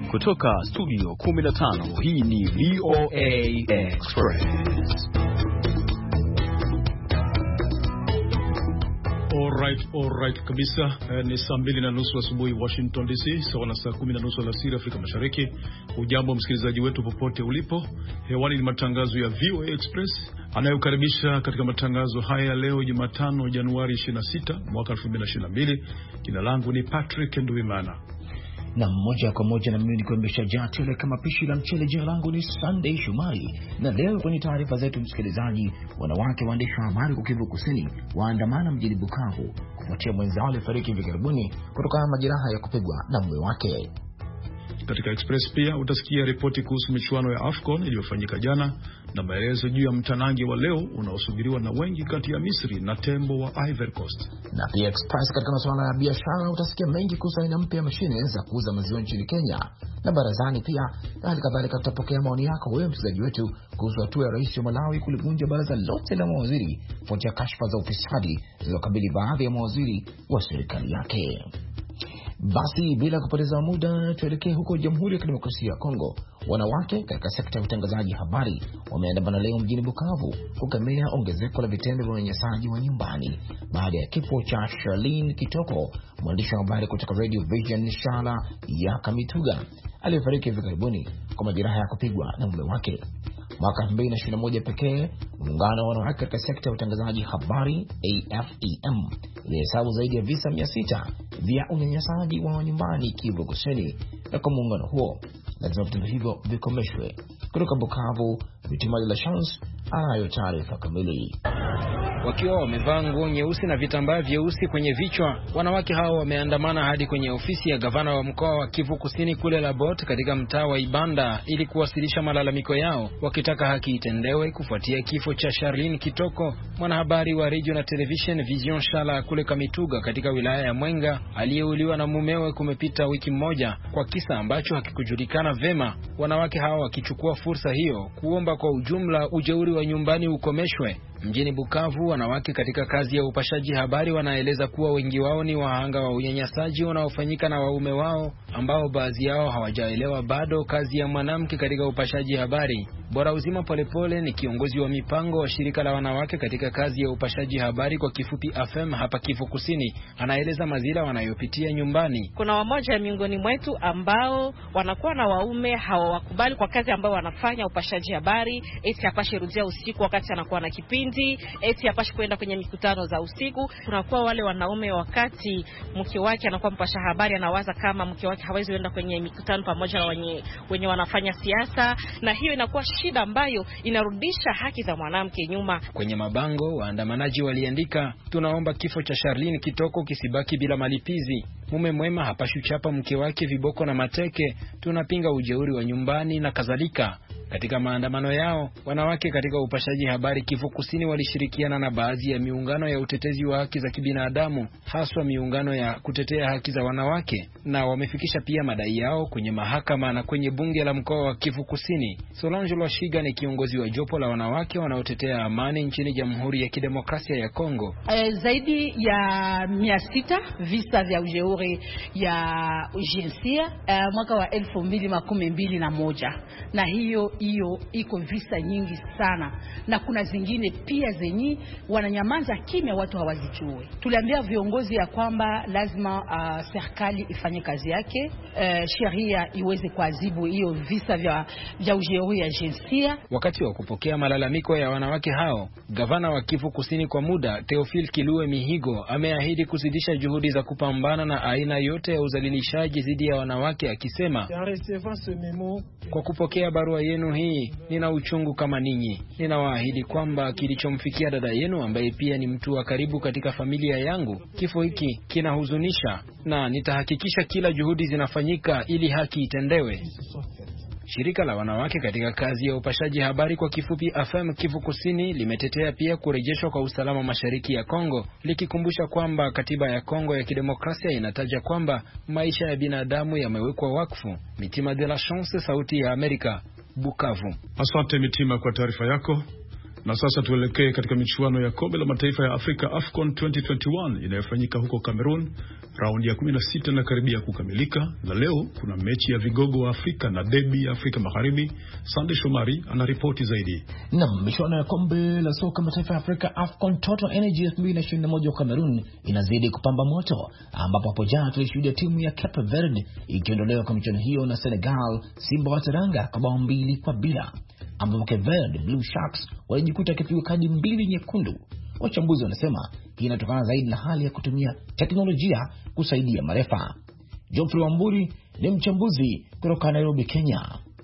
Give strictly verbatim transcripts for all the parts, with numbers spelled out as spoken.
Kutoka studio kumi na tano, hii ni V O A Express. Alright, alright kabisa. Eh, ni saa mbili na nusu asubuhi Washington D C, sawa na saa kumi na nusu alasiri Afrika Mashariki. Ujambo msikilizaji wetu popote ulipo. Hewani ni matangazo ya V O A Express anayokaribisha katika matangazo haya leo Jumatano Januari ishirini na sita mwaka elfu mbili na ishirini na mbili. Jina langu ni Patrick Nduwimana. Na moja kwa moja na mimi nikuembesha jatele kama pishi la mchele. Jina langu ni Sunday Shumari, na leo kwenye taarifa zetu msikilizaji, wanawake waandishi wa habari kwa Kivu Kusini waandamana mjini Bukavu kufuatia mwenzao alifariki hivi karibuni kutokana na majeraha ya kupigwa na mume wake. Katika Express pia utasikia ripoti kuhusu michuano ya AFCON iliyofanyika jana na maelezo juu ya mtanange wa leo unaosubiriwa na wengi kati ya Misri na tembo wa Ivory Coast. Na pia Express katika masuala ya biashara utasikia mengi kuhusu aina mpya ya mashine za kuuza maziwa nchini Kenya. Na barazani pia na hali kadhalika tutapokea maoni yako wewe msikilizaji wetu kuhusu hatua ya rais wa Malawi kulivunja baraza lote la mawaziri kufuatia kashfa za ufisadi zilizokabili baadhi ya mawaziri wa serikali yake. Basi bila kupoteza muda tuelekee huko Jamhuri ya Kidemokrasia ya Kongo. Wanawake katika sekta ya utangazaji habari wameandamana leo mjini Bukavu kukemea ongezeko la vitendo vya unyanyasaji wa nyumbani baada ya kifo cha Charlene Kitoko, mwandishi wa habari kutoka Radio Vision Shala ya Kamituga, aliyefariki hivi karibuni kwa majeraha ya kupigwa na mume wake. Mwaka elfu mbili na ishirini na moja pekee, muungano wa wanawake katika sekta ya utangazaji habari A F E M ilihesabu zaidi ya visa mia sita vya unyanyasaji wa nyumbani Kivu Kusini, na kwa muungano huo lazima vitendo hivyo vikomeshwe. Kutoka Bukavu, Vitima de la Chance anayo taarifa kamili. Wakiwa wamevaa nguo nyeusi na vitambaa vyeusi kwenye vichwa, wanawake hao wameandamana hadi kwenye ofisi ya gavana wa mkoa wa Kivu Kusini kule Labot katika mtaa wa Ibanda ili kuwasilisha malalamiko yao, wakitaka haki itendewe kufuatia kifo cha Charlene Kitoko, mwanahabari wa radio na television Vision Shala kule Kamituga katika wilaya ya Mwenga, aliyeuliwa na mumewe kumepita wiki moja kwa kisa ambacho hakikujulikana vema. Wanawake hao wakichukua fursa hiyo kuomba kwa ujumla ujeuri wa nyumbani ukomeshwe. Mjini Bukavu, wanawake katika kazi ya upashaji habari wanaeleza kuwa wengi wao ni wahanga wa unyanyasaji unaofanyika na waume wao, ambao baadhi yao hawajaelewa bado kazi ya mwanamke katika upashaji habari. Bora Uzima Polepole ni kiongozi wa mipango wa shirika la wanawake katika kazi ya upashaji habari kwa kifupi A F E M hapa Kivu Kusini. Anaeleza mazira wanayopitia nyumbani. Kuna wamoja miongoni mwetu ambao wanakuwa na waume hawakubali kwa kazi ambayo wanafanya upashaji habari, eti apashe rudia usiku wakati anakuwa na kipindi, eti apashe kwenda kwenye mikutano za usiku. Kunakuwa wale wanaume wakati mke wake anakuwa mpasha habari anawaza kama mke wake hawezi kwenda kwenye mikutano pamoja na wenye, wenye wanafanya siasa, na hiyo inakuwa shida ambayo inarudisha haki za mwanamke nyuma. Kwenye mabango waandamanaji waliandika, tunaomba kifo cha Charlene Kitoko kisibaki bila malipizi. Mume mwema hapaswi chapa mke wake viboko na mateke. Tunapinga ujeuri wa nyumbani na kadhalika. Katika maandamano yao, wanawake katika upashaji habari Kivu Kusini walishirikiana na baadhi ya miungano ya utetezi wa haki za kibinadamu, haswa miungano ya kutetea haki za wanawake, na wamefikisha pia madai yao kwenye mahakama na kwenye bunge la mkoa wa Kivu Kusini. Solange Lwashiga ni kiongozi wa jopo la wanawake wanaotetea amani nchini Jamhuri ya Kidemokrasia ya Kongo. E, zaidi ya mia sita visa vya ujeuri ya ujinsia e, mwaka wa elfu mbili makumi mbili na moja, na hiyo hiyo iko visa nyingi sana, na kuna zingine pia zenye wananyamaza kimya, watu hawazijui. Tuliambia viongozi ya kwamba lazima uh, serikali ifanye kazi yake, uh, sheria iweze kuadhibu hiyo visa vya vya ujeuri ya jinsia. Wakati wa kupokea malalamiko ya wanawake hao, gavana wa Kivu Kusini kwa muda Theophile Kilue Mihigo ameahidi kuzidisha juhudi za kupambana na aina yote ya uzalilishaji dhidi ya wanawake, akisema, kwa kupokea barua yenu hii nina uchungu kama ninyi. Ninawaahidi kwamba kilichomfikia dada yenu ambaye pia ni mtu wa karibu katika familia yangu, kifo hiki kinahuzunisha, na nitahakikisha kila juhudi zinafanyika ili haki itendewe. Shirika la wanawake katika kazi ya upashaji habari kwa kifupi A F E M Kivu Kusini limetetea pia kurejeshwa kwa usalama mashariki ya Kongo, likikumbusha kwamba katiba ya Kongo ya Kidemokrasia inataja kwamba maisha ya binadamu yamewekwa wakfu. Mitima de la Chance, Sauti ya Amerika, Bukavu. Asante Mitima kwa taarifa yako. Na sasa tuelekee katika michuano ya kombe la mataifa ya Afrika AFCON twenty twenty-one inayofanyika huko Cameroon. Raundi ya kumi na sita na karibia kukamilika, na leo kuna mechi ya vigogo wa Afrika na debi ya Afrika Magharibi. Sande Shomari anaripoti zaidi. Naam, michuano ya kombe la soka mataifa ya Afrika AFCON Total Energy elfu mbili na ishirini na moja wa Cameroon inazidi kupamba moto, ambapo hapo jana tulishuhudia timu ya Cape Verde ikiondolewa kwa michuano hiyo na Senegal Simba wa Teranga kwa bao mbili kwa bila, ambapo Cape Verde Blue Sharks walijikuta kipigwa kadi mbili nyekundu. Wachambuzi wanasema hii inatokana zaidi na hali ya kutumia teknolojia kusaidia marefa. Geoffrey Wamburi ni mchambuzi kutoka Nairobi, Kenya.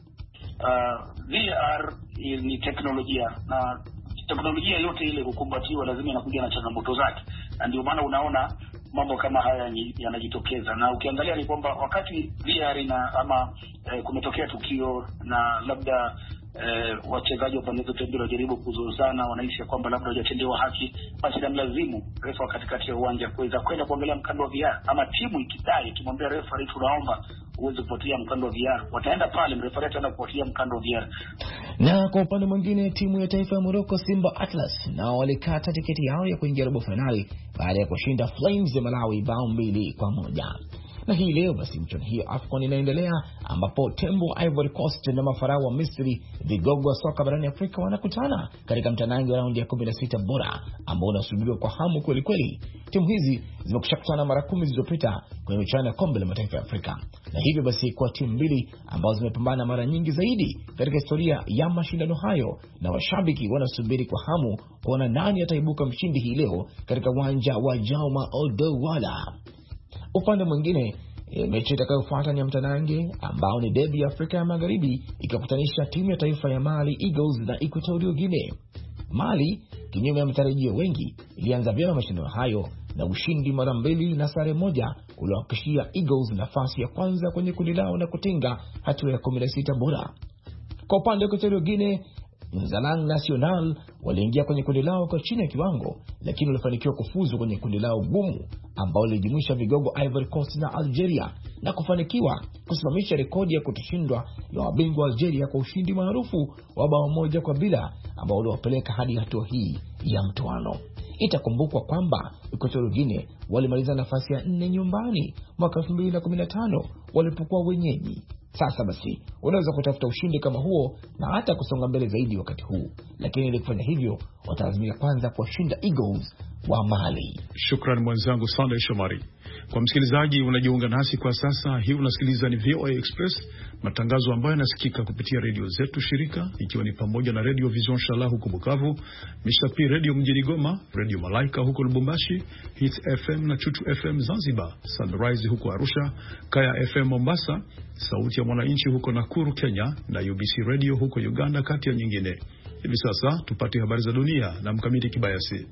Uh, V R ni teknolojia, na teknolojia yote ile kukumbatiwa lazima inakuja na changamoto zake, na ndio maana unaona mambo kama haya yanajitokeza. Na ukiangalia ni kwamba wakati V R ina ama eh, kumetokea tukio na labda eh, wachezaji wa pande zote mbili wajaribu kuzozana, wanaishi kwamba labda hawajatendewa haki, basi lazima refa katikati ya uwanja kuweza kwenda kuangalia mkando wa V R, ama timu ikidai kimwambia refa tunaomba uweze kufuatia mkando wa V R, wataenda pale refa ataenda kufuatia mkando wa V R. Na kwa upande mwingine timu ya taifa ya Morocco Simba Atlas nao walikata tiketi yao ya kuingia robo finali baada ya kushinda Flames ya Malawi bao mbili kwa moja. Na hii leo basi mchuano hiyo AFCON inaendelea, ambapo Tembo Ivory Coast na mafarao wa Misri, vigogo wa soka barani Afrika, wanakutana katika mtanange wa raundi ya kumi na sita bora ambao unasubiriwa kwa hamu kweli kweli. Timu hizi zimekushakutana mara kumi zilizopita kwenye michuano ya kombe la mataifa ya Afrika, na hivyo basi kwa timu mbili ambazo zimepambana mara nyingi zaidi katika historia ya mashindano hayo, na washabiki wanasubiri kwa hamu kuona nani ataibuka mshindi hii leo katika uwanja wa Jauma Odowala. Upande mwingine, e, mechi itakayofuata ni mtanange ambao ni derby ya Afrika ya Magharibi ikakutanisha timu ya taifa ya Mali Eagles na Equatorial Guinea. Mali, kinyume ya matarajio wengi, ilianza vyema mashindano hayo na ushindi mara mbili na sare moja uliowahakikishia Eagles nafasi ya kwanza kwenye kundi lao na kutinga hatua ya kumi na sita bora. Kwa upande wa Equatorial Guinea, Nzalang National waliingia kwenye kundi lao kwa chini ya kiwango, lakini walifanikiwa kufuzu kwenye kundi lao gumu ambao lilijumuisha vigogo Ivory Coast na Algeria, na kufanikiwa kusimamisha rekodi ya kutoshindwa ya wabingwa Algeria kwa ushindi maarufu wa bao moja kwa bila ambao uliwapeleka hadi hatua hii ya mtoano. Itakumbukwa kwamba Equatorial Guinea walimaliza nafasi ya nne nyumbani mwaka elfu mbili na kumi na tano walipokuwa wenyeji. Sasa basi unaweza kutafuta ushindi kama huo na hata kusonga mbele zaidi wakati huu, lakini ili kufanya hivyo watalazimika kwanza kuwashinda Eagles wa Mali. Shukrani mwenzangu Sunday Shomari. Kwa msikilizaji unajiunga nasi kwa sasa, hii unasikiliza ni V O A Express, matangazo ambayo yanasikika kupitia redio zetu shirika, ikiwa ni pamoja na Radio Vision Shala huko Bukavu, Mishapi Radio mjini Goma, Radio Malaika huko Lubumbashi, Hits F M na Chuchu F M Zanzibar, Sunrise huko Arusha, Kaya F M Mombasa, Sauti ya Mwananchi huko Nakuru Kenya, na U B C Radio huko Uganda, kati ya nyingine. Hivi sasa tupate habari za dunia na Mkamiti Kibayasi.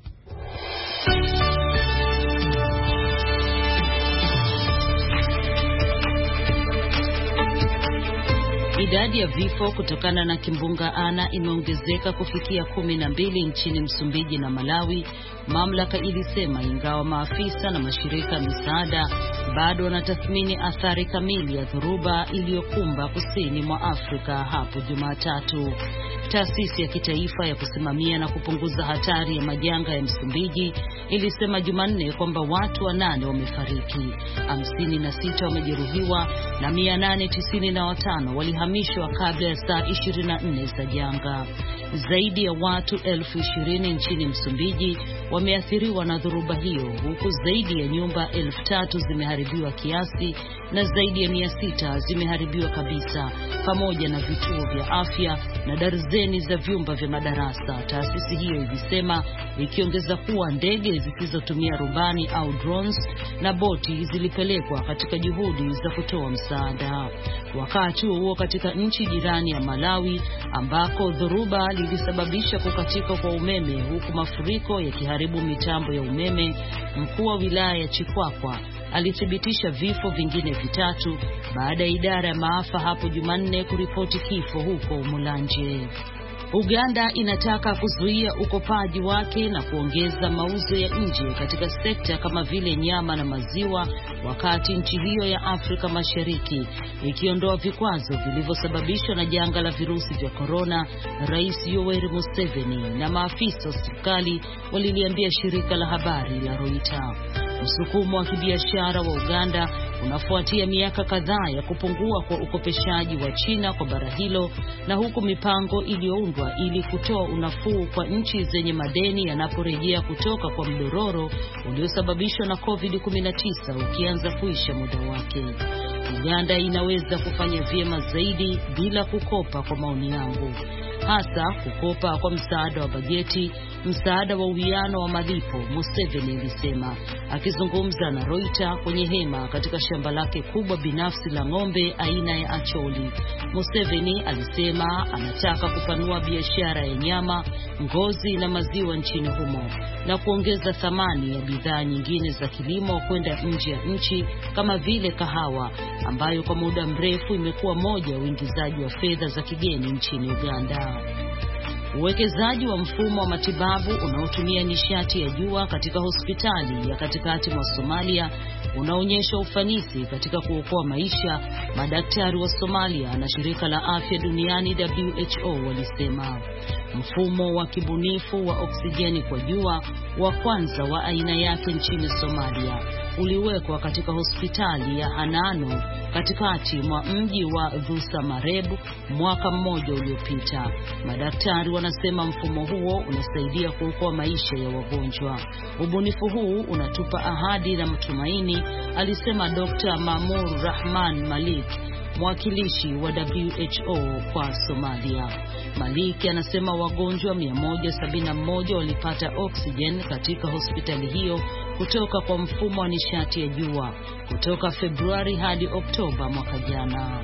Idadi ya vifo kutokana na kimbunga Ana imeongezeka kufikia kumi na mbili nchini Msumbiji na Malawi, mamlaka ilisema, ingawa maafisa na mashirika misaada bado wanatathmini athari kamili ya dhoruba iliyokumba kusini mwa Afrika hapo Jumatatu. Taasisi ya kitaifa ya kusimamia na kupunguza hatari ya majanga ya Msumbiji ilisema Jumanne kwamba watu wanane wamefariki, hamsini na sita wamejeruhiwa na mia nane tisini na watano walihamishwa kabla ya saa ishirini na nne za janga. Zaidi ya watu elfu ishirini nchini Msumbiji wameathiriwa na dhoruba hiyo, huku zaidi ya nyumba elfu tatu zimeharibiwa kiasi na zaidi ya mia sita zimeharibiwa kabisa, pamoja na vituo vya afya na darzeni za vyumba vya madarasa, taasisi hiyo ilisema, ikiongeza kuwa ndege zisizotumia rubani au drones na boti zilipelekwa katika juhudi za kutoa msaada. Wakati huo katika nchi jirani ya Malawi, ambako dhoruba lilisababisha kukatika kwa umeme huku mafuriko yakiharibu mitambo ya umeme, mkuu wa wilaya ya Chikwakwa alithibitisha vifo vingine vitatu baada ya idara ya maafa hapo Jumanne kuripoti kifo huko Mulanje. Uganda inataka kuzuia ukopaji wake na kuongeza mauzo ya nje katika sekta kama vile nyama na maziwa, wakati nchi hiyo ya Afrika Mashariki ikiondoa vikwazo vilivyosababishwa na janga la virusi vya corona. Rais Yoweri Museveni na maafisa wa serikali waliliambia shirika la habari la Reuters. Msukumo wa kibiashara wa Uganda unafuatia miaka kadhaa ya kupungua kwa ukopeshaji wa China kwa bara hilo, na huku mipango iliyoundwa ili kutoa unafuu kwa nchi zenye madeni yanaporejea kutoka kwa mdororo uliosababishwa na covid kumi na tisa ukianza kuisha muda wake. Uganda inaweza kufanya vyema zaidi bila kukopa, kwa maoni yangu, hasa kukopa kwa msaada wa bajeti, msaada wa uwiano wa malipo, Museveni alisema akizungumza na Reuters kwenye hema katika shamba lake kubwa binafsi la ng'ombe aina ya Acholi. Museveni alisema anataka kupanua biashara ya nyama, ngozi na maziwa nchini humo na kuongeza thamani ya bidhaa nyingine za kilimo kwenda nje ya nchi kama vile kahawa, ambayo kwa muda mrefu imekuwa moja ya uingizaji wa fedha za kigeni nchini Uganda. Uwekezaji wa mfumo wa matibabu unaotumia nishati ya jua katika hospitali ya katikati mwa Somalia unaonyesha ufanisi katika kuokoa maisha, madaktari wa Somalia na shirika la afya duniani W H O walisema. Mfumo wa kibunifu wa oksijeni kwa jua wa kwanza wa aina yake nchini Somalia uliwekwa katika hospitali ya Hanano katikati mwa mji wa Dhusamareb mwaka mmoja uliopita. Madaktari wanasema mfumo huo unasaidia kuokoa maisha ya wagonjwa. Ubunifu huu unatupa ahadi na matumaini, alisema Dokta Mamur Rahman Malik, mwakilishi wa W H O kwa Somalia. Malik anasema wagonjwa mia moja sabini na moja walipata oxygen katika hospitali hiyo kutoka kwa mfumo wa nishati ya jua kutoka Februari hadi Oktoba mwaka jana.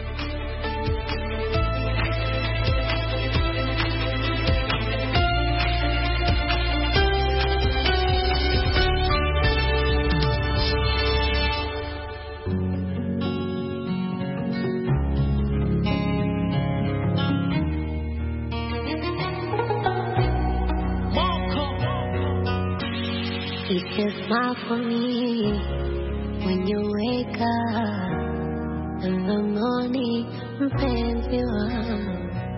Smile for me when you wake up in the morning, mpenzi wangu.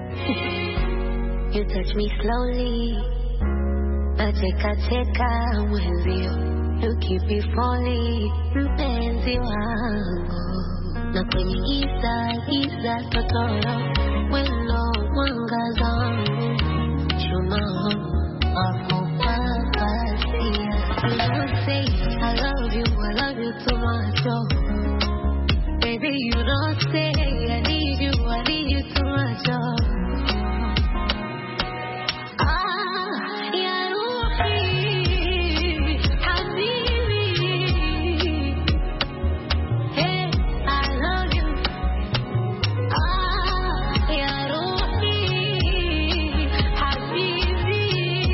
You touch me slowly, nacheka cheka mwenzio. You keep me falling, mpenzi wangu. Na kwenye giza giza totoro, wendo mwangaza wangu. Chuma wako papasia. You don't say I love you, I love you too much, oh. Baby, you don't say I need you, I need you too much, oh. Ah, ya Ruhi, Habibi. Hey, I love you. Ah, ya Ruhi, Habibi.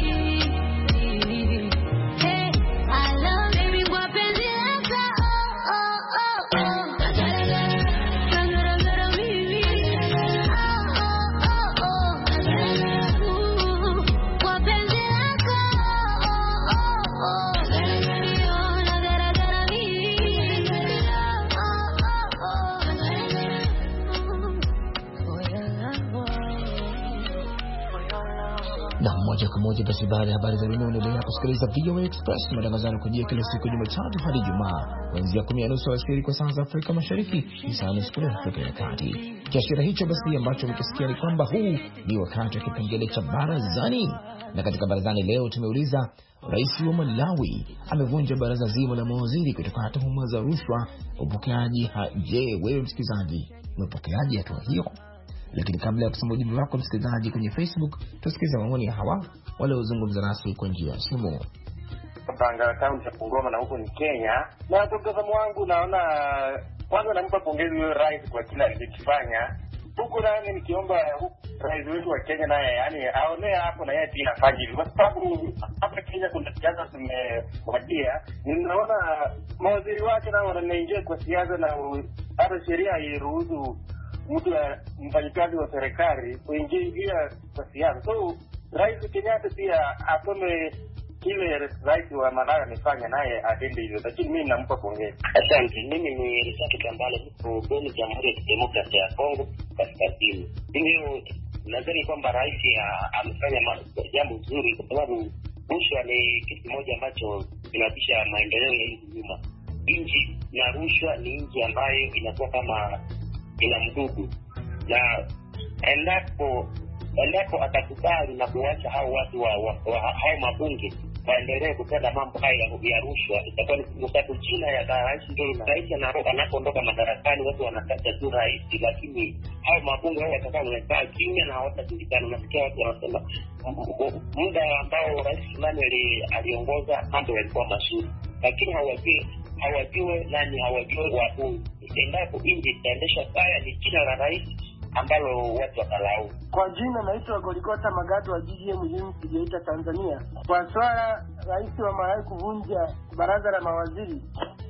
Na moja kwa moja basi, baada ya habari za dunia unaendelea kusikiliza V O A Express, matangazo kujia kila siku Jumatatu hadi Ijumaa kuanzia kumi na nusu alasiri kwa saa za Afrika Mashariki, saa nne usiku Afrika ya Kati. Kiashiria hicho basi ambacho mkisikia ni kwamba huu ni wakati wa kipengele cha barazani. Na katika barazani leo tumeuliza, Rais wa Malawi amevunja baraza zima la mawaziri kutokana na tuhuma za rushwa upokeaji. Je, wewe msikilizaji, umepokeaje hatua hiyo? Lakini kabla ya kusoma ujumbe wako msikilizaji kwenye Facebook, tusikize maoni ya hawa wale wazungumza nasi kwa njia ya simu. Panga kaunti ya Bungoma na huko ni Kenya. Na kwa mtazamo wangu naona kwanza nampa pongezi huyo rais kwa kila alichofanya. Huko nani nikiomba rais wetu wa Kenya naye yani aonea hapo na yeye pia afanye hivyo. Kwa sababu hapa Kenya kuna siasa tumewadia. Ninaona mawaziri wake nao wanaingia kwa siasa na hata sheria hairuhusu mtu mfanyikazi wa serikali kuingia kwa siasa. So Rais Kenyatta pia asome kile rais wa Malawi amefanya naye atende hivyo. Lakini mimi nampa pongezi. Asante. Mimi ni Risaki Kambale kutoka Beni, Jamhuri ya Kidemokrasia ya Kongo Kaskazini. Mimi nadhani kwamba rais amefanya jambo zuri kwa sababu rushwa ni kitu kimoja ambacho inabisha maendeleo ya nchi nzima. Nchi na rushwa ni nchi ambayo inakuwa kama ina mdudu, na endapo endapo atakubali na kuacha hao watu wa, wa, wa hao mabunge waendelee kutenda mambo haya ya rushwa, itakuwa ni msabu china ya rais ndio na rais anapoondoka madarakani watu wanakata tu rais, lakini hao mabunge wao watakuwa wamekaa kimya na hawatajulikana. Nasikia watu wanasema muda ambao rais fulani aliongoza mambo yalikuwa mazuri, lakini hawajui hawajui nani hawajui watu. Endapo nchi itaendesha kaya ni jina la rais ambalo watu watalau. Kwa jina naitwa Goligota Magadu wa G G M Unity Geita, Tanzania. Kwa swala rais wa Malawi kuvunja baraza la mawaziri,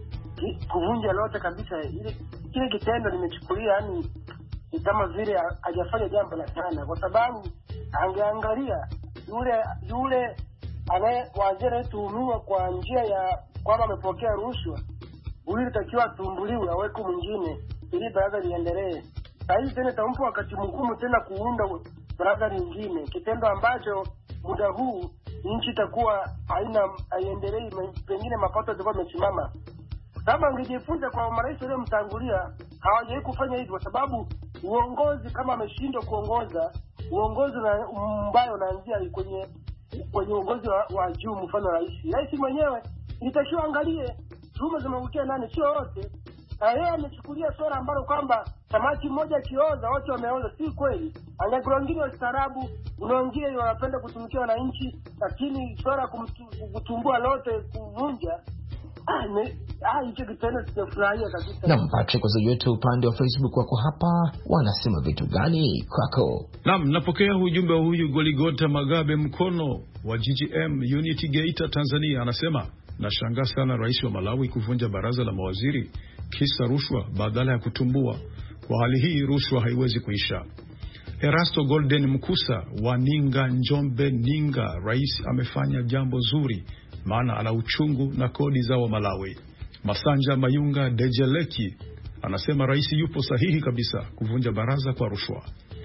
kuvunja lote kabisa, ile kile kitendo nimechukulia yani ni kama vile hajafanya jambo la sana, kwa sababu angeangalia yule yule anaye waziri tuhumiwa kwa njia ya kwamba amepokea rushwa, huyu takiwa tumbuliwe aweke mwingine ili baraza liendelee. Sasa tena tampo wakati mgumu tena kuunda baraza lingine, kitendo ambacho muda huu nchi itakuwa haina haiendelei, pengine mapato yatakuwa yamesimama. Sababu angejifunza kwa marais wale mtangulia, hawajawahi kufanya hivyo, kwa sababu uongozi kama ameshindwa kuongoza, uongozi na mbaya unaanzia kwenye kwenye uongozi wa, wa juu. Mfano rais rais mwenyewe nitakiwa angalie tume zimeukia nani, sio wote. Yeye amechukulia swala ambalo kwamba samaki mmoja kioza wote wameoza, si kweli. Angalia wengine wa starabu, wengine wanapenda kutumikia wananchi, lakini swala kumtumbua lote kuvunja ah ne ah hicho kitendo sijafurahia kabisa. Naam, Patrick, wazaji wetu upande wa Facebook wako hapa wanasema vitu gani kwako? Naam, napokea ujumbe wa huyu Goligota Magabe Mkono wa G G M Unity Geita, Tanzania. Anasema nashangaa sana rais wa Malawi kuvunja baraza la mawaziri kisa rushwa badala ya kutumbua. Kwa hali hii rushwa haiwezi kuisha. Erasto Golden Mkusa wa Ninga, Njombe, Ninga, rais amefanya jambo zuri maana ana uchungu na kodi za wa Malawi. Masanja Mayunga Dejeleki anasema rais yupo sahihi kabisa kuvunja baraza kwa rushwa.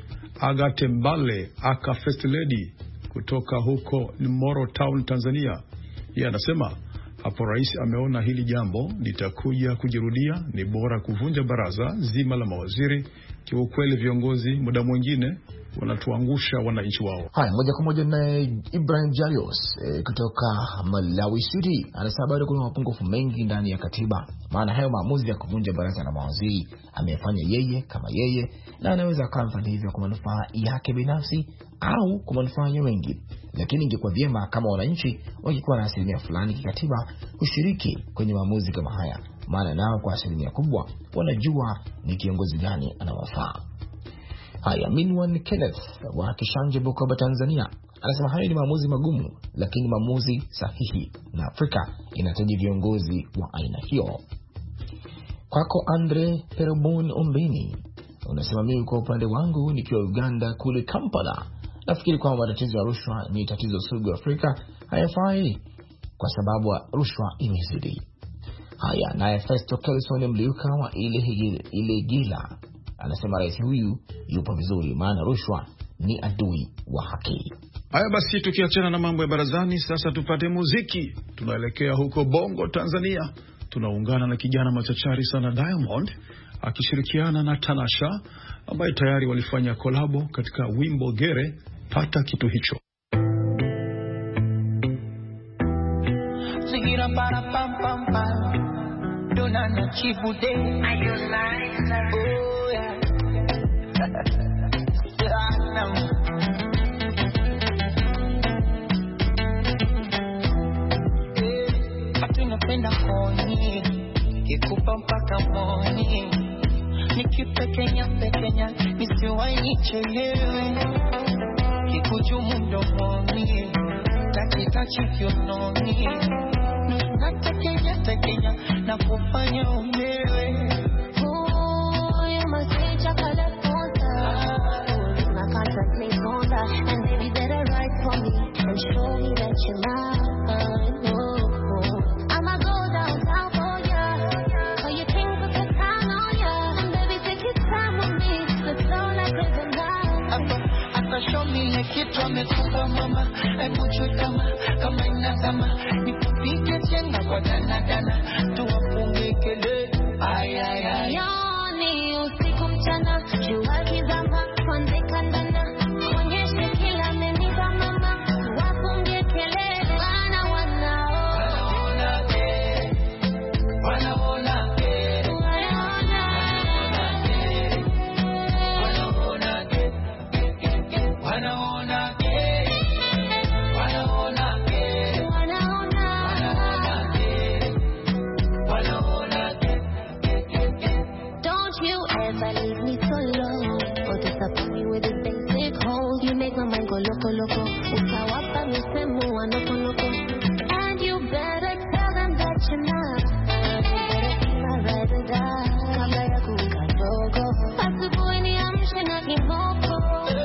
Agate Mbale aka First Lady kutoka huko Moro Town, Tanzania, yeye anasema hapo rais ameona hili jambo litakuja kujirudia, ni bora kuvunja baraza zima la mawaziri. Kiukweli viongozi muda mwingine wanatuangusha wananchi wao. Haya, moja kwa moja na Ibrahim Jalios e, kutoka Malawi City anasema bado kuna mapungufu mengi ndani ya katiba, maana hayo maamuzi ya kuvunja baraza la mawaziri amefanya yeye kama yeye, na anaweza kufanya hivyo kwa manufaa yake binafsi au kwa manufaa ya wengi. Lakini ingekuwa vyema kama wananchi wakikuwa na asilimia fulani kikatiba kushiriki kwenye maamuzi kama haya, maana nao kwa asilimia kubwa wanajua ni kiongozi gani anawafaa. Haya, Minwan Kenneth wa Kishanje, Bukoba, Tanzania anasema hayo ni maamuzi magumu lakini maamuzi sahihi, na Afrika inahitaji viongozi wa aina hiyo. Kwako Andre Perobon Ombeni unasema mimi kwa upande wangu nikiwa Uganda kule Kampala nafikiri kwamba matatizo ya rushwa ni tatizo sugu Afrika, hayafai kwa sababu rushwa imezidi. Haya, naye Festo Kelson Mliuka wa ile ile gila anasema rais huyu yupo vizuri maana rushwa ni adui wa haki. Haya basi, tukiachana na mambo ya barazani, sasa tupate muziki. Tunaelekea huko Bongo, Tanzania. Tunaungana na kijana machachari sana Diamond akishirikiana na Tanasha ambaye tayari walifanya kolabo katika wimbo Gere, pata kitu hicho. Sigira para pam pam pam dona na chibude ayolai oh yeah Napenda koni kikupa mpaka moni nikipekenya pekenya nisiwahi nichelewe kikujumu mdomoni takitachi kiononi natekenya tekenya na kufanya umewe. Oh, you must say chocolate monster. My contract makes on that, and baby better write for me and show me that you're mine. Kitu amekupa mama, hebu chutama kama inazama, nikupike chenga tuwafunge kelele. Ay ay ay. Yoni usiku mchana, jua kizama, kwanze kandana, onyeshe kila meniza mama, tuwafunge kelele. Wana wanao wanaona ke, wanaona ke, wanaona ke, wanaona ke, wanaona ke, wanaona ke, wanaona ke, wanaona ke. Don't you ever leave me solo or disappoint me with a basic hole. You make my mind go loco loco. Utawapa misemo wa noko noko. And you better tell them that you're not. You better be my ride or die. Kabla ya kuka dogo. Asubuhi niamshe na kimoko.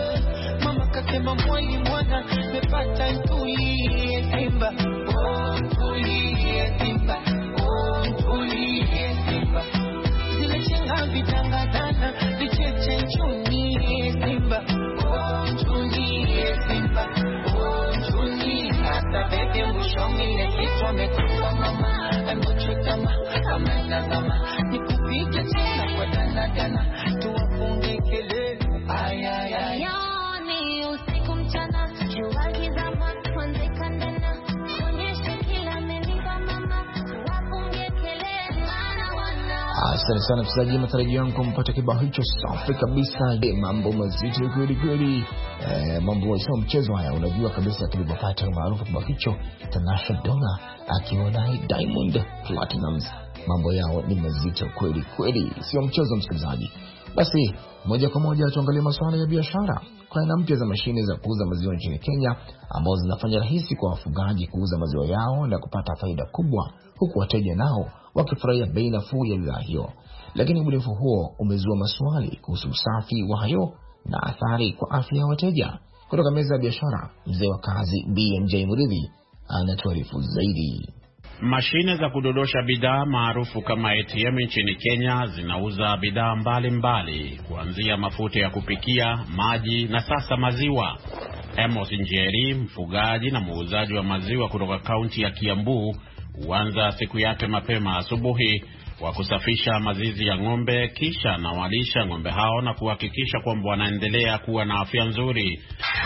Mama kasema mwali mwana mepata ntulie Simba. Oh ntulie Simba. Oh ntulie Simba. Zimechenga vitangazana vicheche nchunie Simba. Oh nchunie Simba. Oh nchunie. Hata bebe mshomile kichwa mekufa mama. Amochutama amanazama. Nikupige tena kwa dana dana. Tuwafunge kelele. Ay ay ay. Yoni usiku mchana, jua kizama, kwanze kandana, onyeshe kila meniza mama, tuwafunge kelele. Wana wanao. Asante sana msikilizaji, matarajio yangu kumpata kibao hicho safi kabisa. De mambo mazito kweli kweli. Eh, mambo ya mchezo haya, unajua kabisa kilipopata maarufu kibao hicho Tanasha Donna akiwa na Diamond Platnumz. Mambo yao ni mazito kweli kweli, sio mchezo msikilizaji. Basi moja kwa moja tuangalie masuala ya biashara. Kwa aina mpya za mashine za kuuza maziwa nchini Kenya ambazo zinafanya rahisi kwa wafugaji kuuza maziwa yao na kupata faida kubwa, huku wateja nao wakifurahia bei nafuu ya bidhaa hiyo. Lakini ubunifu huo umezua maswali kuhusu usafi wa hayo na athari kwa afya ya wateja. Kutoka meza ya biashara, mzee wa kazi B M J Muridhi anatuarifu zaidi. Mashine za kudodosha bidhaa maarufu kama A T M nchini Kenya zinauza bidhaa mbalimbali, kuanzia mafuta ya kupikia, maji na sasa maziwa. Amos Njeri, mfugaji na muuzaji wa maziwa kutoka kaunti ya Kiambu, huanza siku yake mapema asubuhi kwa kusafisha mazizi ya ng'ombe, kisha anawalisha ng'ombe hao na kuhakikisha kwamba wanaendelea kuwa na afya nzuri.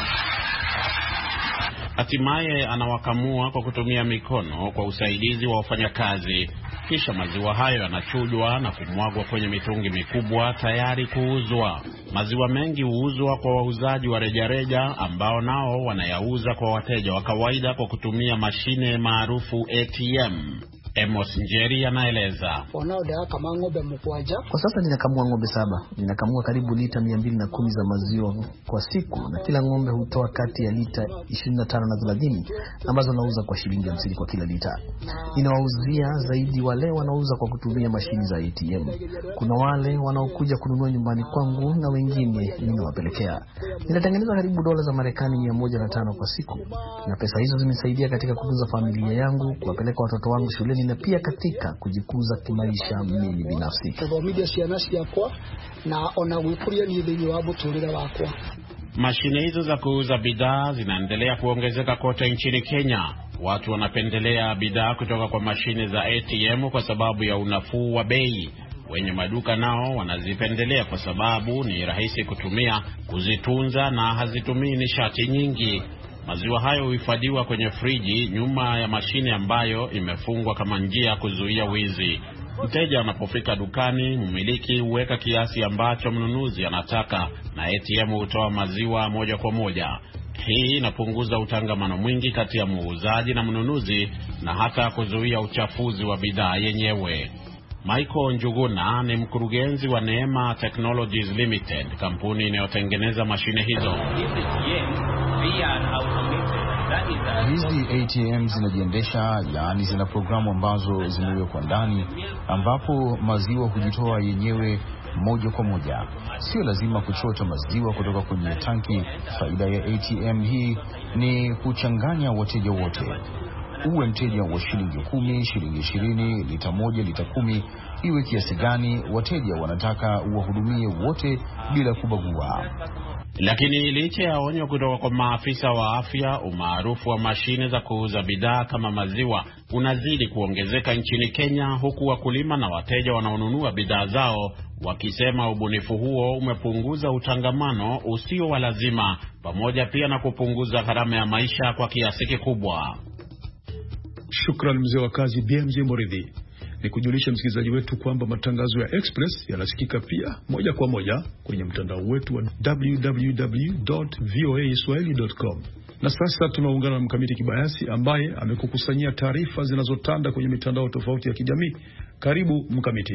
Hatimaye anawakamua kwa kutumia mikono kwa usaidizi wa wafanyakazi. Kisha maziwa hayo yanachujwa na kumwagwa kwenye mitungi mikubwa tayari kuuzwa. Maziwa mengi huuzwa kwa wauzaji wa rejareja ambao nao wanayauza kwa wateja wa kawaida kwa kutumia mashine maarufu A T M. Amos Njeri anaeleza. Kwa sasa ninakamua ng'ombe saba. Ninakamua karibu lita mia mbili na kumi za maziwa kwa siku, na kila ng'ombe hutoa kati ya lita ishirini na tano na thelathini ambazo nauza kwa shilingi hamsini kwa kila lita. Ninawauzia zaidi wale wanaouza kwa kutumia mashini za A T M. Kuna wale wanaokuja kununua nyumbani kwangu na wengine ninawapelekea. Ninatengeneza karibu dola za Marekani mia moja na tano kwa siku, na pesa hizo zimenisaidia katika kukuza familia yangu, kuwapeleka watoto wangu shuleni na pia katika kujikuza kimaisha mimi binafsi. Mashine hizo za kuuza bidhaa zinaendelea kuongezeka kote nchini Kenya. Watu wanapendelea bidhaa kutoka kwa mashine za A T M kwa sababu ya unafuu wa bei. Wenye maduka nao wanazipendelea kwa sababu ni rahisi kutumia, kuzitunza na hazitumii nishati nyingi. Maziwa hayo huhifadhiwa kwenye friji nyuma ya mashine ambayo imefungwa kama njia ya kuzuia wizi. Mteja anapofika dukani, mmiliki huweka kiasi ambacho mnunuzi anataka na A T M hutoa maziwa moja kwa moja. Hii inapunguza utangamano mwingi kati ya muuzaji na mnunuzi na hata kuzuia uchafuzi wa bidhaa yenyewe. Michael Njuguna ni mkurugenzi wa Neema Technologies Limited, kampuni inayotengeneza mashine hizo. Hizi A T M zinajiendesha, yaani zina programu ambazo zimewekwa ndani ambapo maziwa hujitoa yenyewe moja kwa moja. Sio lazima kuchota maziwa kutoka kwenye tanki. Faida ya A T M hii ni kuchanganya wateja wote. Uwe mteja wa shilingi kumi, shilingi ishirini, lita moja, lita kumi, iwe kiasi gani, wateja wanataka uwahudumie wote bila kubagua. Lakini licha ya onyo kutoka kwa maafisa wa afya, umaarufu wa mashine za kuuza bidhaa kama maziwa unazidi kuongezeka nchini Kenya, huku wakulima na wateja wanaonunua bidhaa zao wakisema ubunifu huo umepunguza utangamano usio wa lazima, pamoja pia na kupunguza gharama ya maisha kwa kiasi kikubwa. Shukran mzee wa kazi B M J Moridhi. Ni kujulisha msikilizaji wetu kwamba matangazo ya Express yanasikika pia moja kwa moja kwenye mtandao wetu wa w w w dot voa swahili dot com. Na sasa tunaungana na Mkamiti Kibayasi ambaye amekukusanyia taarifa zinazotanda kwenye mitandao tofauti ya kijamii. Karibu Mkamiti.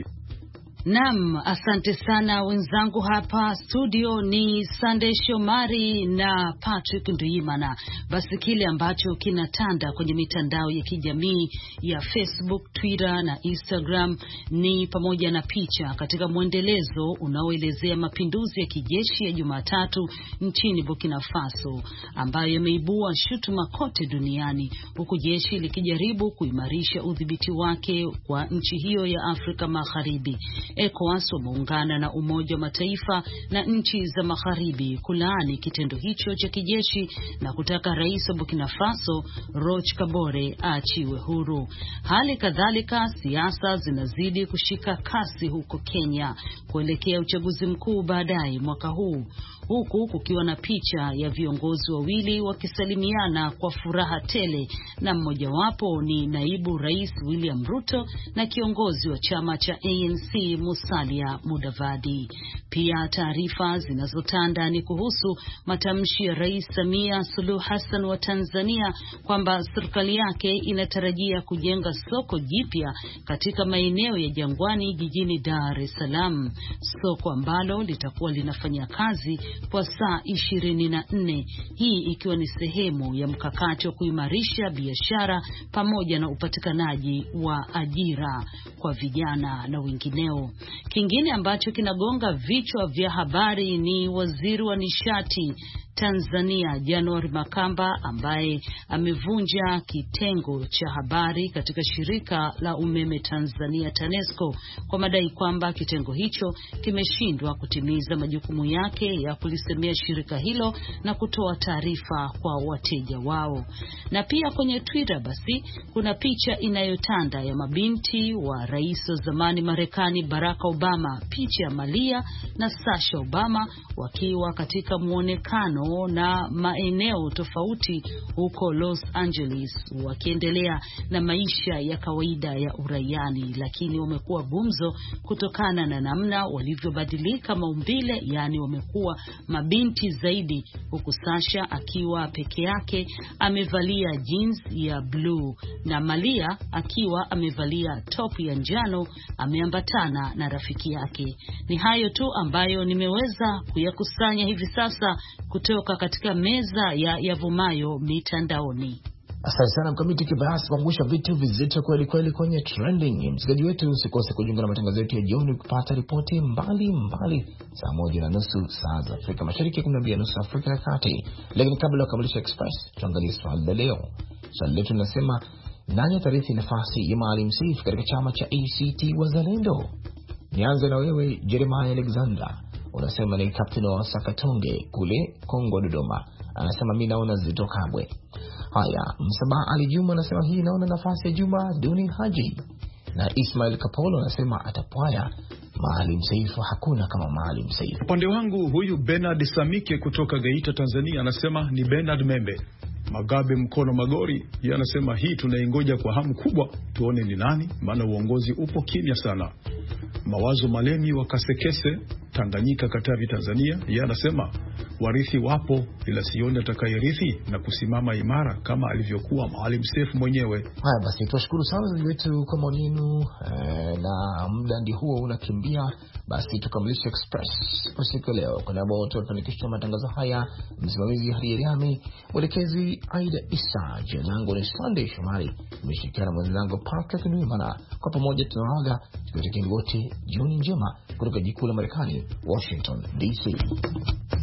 Naam, asante sana wenzangu hapa studio. Ni Sunday Shomari na Patrick Nduimana. Basi kile ambacho kinatanda kwenye mitandao ya kijamii ya Facebook, Twitter na Instagram ni pamoja na picha katika mwendelezo unaoelezea mapinduzi ya kijeshi ya Jumatatu nchini Burkina Faso ambayo yameibua shutuma kote duniani, huku jeshi likijaribu kuimarisha udhibiti wake kwa nchi hiyo ya Afrika Magharibi. ECOWAS wameungana na Umoja wa Mataifa na nchi za Magharibi kulaani kitendo hicho cha kijeshi na kutaka rais wa Burkina Faso Roch Kabore aachiwe huru. Hali kadhalika siasa zinazidi kushika kasi huko Kenya kuelekea uchaguzi mkuu baadaye mwaka huu, huku kukiwa na picha ya viongozi wawili wakisalimiana kwa furaha tele, na mmojawapo ni naibu rais William Ruto na kiongozi wa chama cha A N C Musalia Mudavadi. Pia taarifa zinazotanda ni kuhusu matamshi ya Rais Samia Suluhu Hassan wa Tanzania kwamba serikali yake inatarajia kujenga soko jipya katika maeneo ya Jangwani jijini Dar es Salaam, soko ambalo litakuwa linafanya kazi kwa saa ishirini na nne, hii ikiwa ni sehemu ya mkakati wa kuimarisha biashara pamoja na upatikanaji wa ajira kwa vijana na wengineo. Kingine ambacho kinagonga vichwa vya habari ni waziri wa nishati Tanzania January Makamba ambaye amevunja kitengo cha habari katika shirika la umeme Tanzania TANESCO kwa madai kwamba kitengo hicho kimeshindwa kutimiza majukumu yake ya kulisemea shirika hilo na kutoa taarifa kwa wateja wao. Na pia kwenye Twitter basi kuna picha inayotanda ya mabinti wa rais wa zamani Marekani Barack Obama, picha ya Malia na Sasha Obama wakiwa katika muonekano na maeneo tofauti huko Los Angeles wakiendelea na maisha ya kawaida ya uraiani, lakini wamekuwa gumzo kutokana na namna walivyobadilika maumbile, yani wamekuwa mabinti zaidi, huku Sasha akiwa peke yake amevalia jeans ya blue na Malia akiwa amevalia top ya njano ameambatana na rafiki yake. Ni hayo tu ambayo nimeweza kuyakusanya hivi sasa kutoka katika meza ya yavumayo mitandaoni. Asante sana Mkamiti Kibayasi kwa kuangusha vitu vizito kweli kweli kwenye trending. Msikilizaji wetu usikose kujiunga na matangazo yetu ya jioni kupata ripoti mbali mbali saa moja na nusu saa za Afrika Mashariki, kumi na mbili na nusu Afrika ya Kati. Lakini kabla ya kukamilisha Express, tuangalie swali la leo. Swali letu linasema, nani atarithi nafasi ya Maalim Seif katika chama cha A C T Wazalendo? Nianze na wewe Jeremiah Alexander. Unasema ni captain wa Sakatonge kule Kongo Dodoma. Anasema mimi naona Zitto Kabwe. Haya, Msaba Ali Juma anasema hii naona nafasi ya Juma Duni Haji. Na Ismail Kapolo anasema atapwaya Maalim Seif, hakuna kama Maalim Seif. Upande wangu huyu Bernard Samike kutoka Geita Tanzania anasema ni Bernard Membe. Magabe Mkono Magori yeye anasema hii tunaingoja kwa hamu kubwa tuone ni nani, maana uongozi upo kimya sana. Mawazo Malemi wa Kasekese Tanganyika Katavi Tanzania yeye anasema warithi wapo ila sioni atakayerithi na kusimama imara kama alivyokuwa Maalim Seif mwenyewe. Haya basi, tuwashukuru sana wetu kwa moninu e, na muda ndio huo unakimbia. Basi tukamilisha Express kwa siku leo. Kuna ambao tunafanikisha matangazo haya, msimamizi Hariami, mwelekezi Aida Isa, jina langu ni Sunday Shomari, nimeshirikiana mwenzangu Patrick Nduimana. Kwa pamoja tunaaga tukitakia wote jioni njema kutoka jikuu la Marekani, Washington D C.